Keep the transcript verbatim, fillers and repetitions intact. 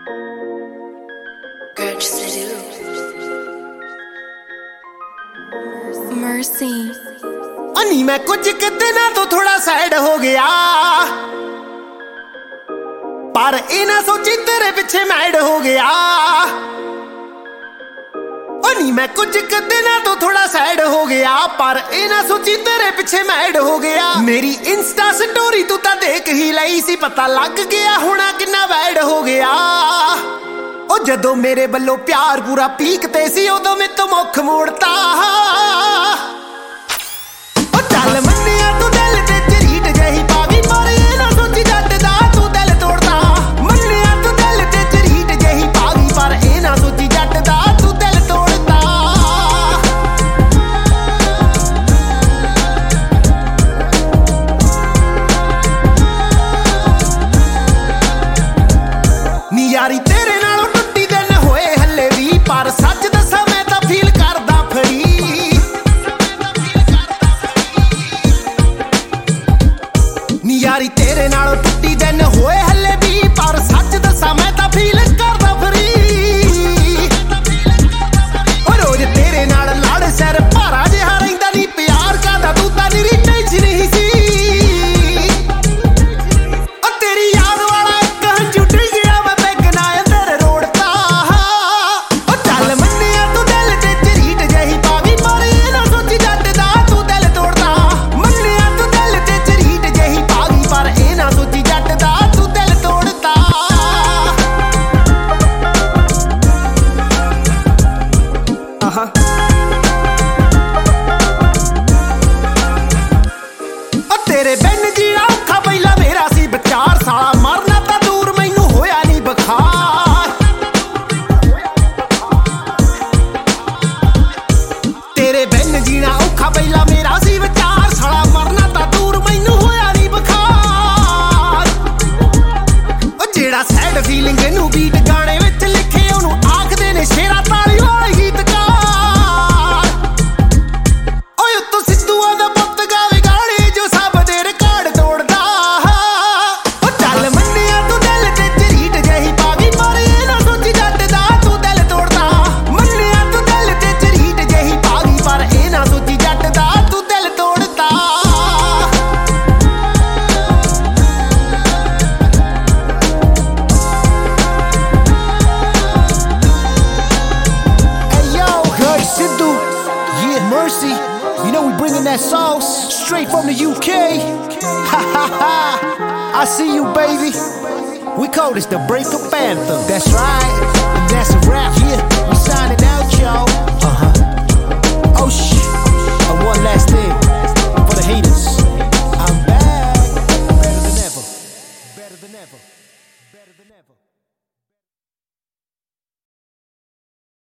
Mercy अनी मैं कुछ किते ना तो थोड़ा सैड हो गया, पर इना सोची तेरे पीछे मैड हो गया। अनी मैं कुछ किते ना तो थोड़ा सैड हो गया, पर इना सोची तेरे पीछे मैड हो गया। मेरी इंस्टा स्टोरी तू ता देख ही लई सी, पता लग गया होना किन्ना वैड हो गया। ओ जदों मेरे बल्लों प्यार पूरा पीक ते सी, उदों मैं तो मुख मोड़ता। चल मन्निया तू दिल ते झरीट जही पा गई, पर ये ना सोची जट दा तू दिल तोड़दा। मन्निया तू दिल ते झरीट जही पा गई, पर ये ना सोची जट दा तू दिल तोड़दा। नी यारी तेरे नालों टुट्टी दिन होए हल्ले भी, पर सच दसां मैं तां फील करदा फरी। यारी तेरे नालों टुट्टी दिन होए हल्ले भी, पर सच दसा मैं तां फील करदा फरी। ओ रोज तेरे नाल लड़ सिर भारा जिहा रहिंदा नी, प्यार करदा तू तां निरी टेंशन ही सी। ओ तेरी याद वाला इक हंझू डुल गया, मैं पैग ना अंदर रोड़ता। ओ चल मन्निया तू दिल ते झरीट जही पा गई, पर ये ना सोची जट दा तू दिल तोड़दा। मन्निया तू दिल ते झरीट जही पा गई, पर ये ना सोची जट दा तू दिल तोड़दा। आहा ओ तेरे बिन जीना औखा पहिला मेरा सी विचार, साला मरना तां दूर मैनू होया नहीं बुखार। तेरे बिन जीना औखा पहिला मेरा सी विचार, साला मरना तां दूर मैनू होया नहीं बुखार। ओ जेड़ा सैड फीलिंग नू बीट गाने विच लिखे, ओनू आखदे ने शेरा ताली वाले गीतकार। ओए उत्तों सिद्धूआं दा पुत्त गावे गाने जो सब दे रिकार्ड तोड़दा। ओ चल मन्निया तू दिल ते झरीट जही पा गई, पर ये ना सोची जट दा तू दिल तोड़दा। मन्निया तू दिल ते झरीट जही पा गई, पर ये ना सोची जट दा तू दिल तोड़दा। Sidhu, yeah, Mercy. You know we bringing that sauce straight from the U K. Ha ha ha! I see you, baby. We call this the breakup anthem. That's right, and that's a wrap. Yeah, we signing out, y'all. Uh huh. Oh shh. And one last thing for the haters. I'm back, better than ever, better than ever, better than ever.